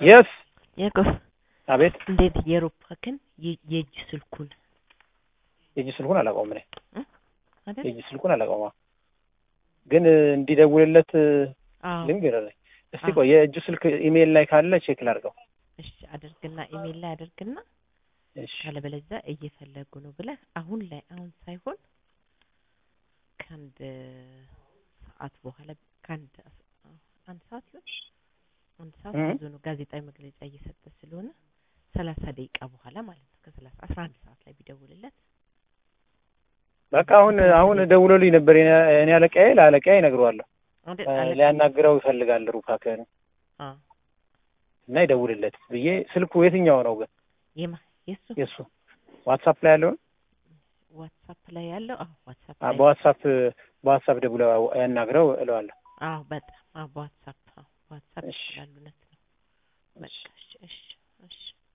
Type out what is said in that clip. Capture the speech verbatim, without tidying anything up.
Yes. ያዕቆብ አቤት እንዴት የሮፓክን የእጅ ስልኩን የእጅ ስልኩን አላውቀውም እኔ አይደል የእጅ ስልኩን አላውቀውም ግን እንዲደውልለት ልንገርህ እስቲ ቆይ የእጅ ስልክ ኢሜል ላይ ካለ ቼክ ላድርገው እሺ አድርግና ኢሜል ላይ አድርግና እሺ ካለ በለዛ እየፈለጉ ነው ብለህ አሁን ላይ አሁን ሳይሆን ካንድ ሰዓት በኋላ ካንድ አንድ ሰዓት ይሁን አንድ ሰዓት ብዙ ነው ጋዜጣዊ መግለጫ እየሰጠ ስለሆነ ሰላሳ ደቂቃ በኋላ ማለት ነው ከ30 አስራ አንድ ሰዓት ላይ ቢደውልለት በቃ አሁን አሁን ደውሎልኝ ነበር እኔ አለቃዬ ለአለቃዬ ነግሯለሁ ሊያናግረው ይፈልጋል ሩፓክን አ እና ይደውልለት ብዬ ስልኩ የትኛው ነው ግን የማ የሱ የሱ ዋትስአፕ ላይ ያለው ዋትስአፕ ላይ ያለው አዎ ዋትስአፕ ላይ በዋትስአፕ በዋትስአፕ ደውለው ያናግረው እለዋለሁ አዎ በጣም አዎ በዋትስአፕ ዋትስአፕ ይላሉለት ነው በቃ እሺ እሺ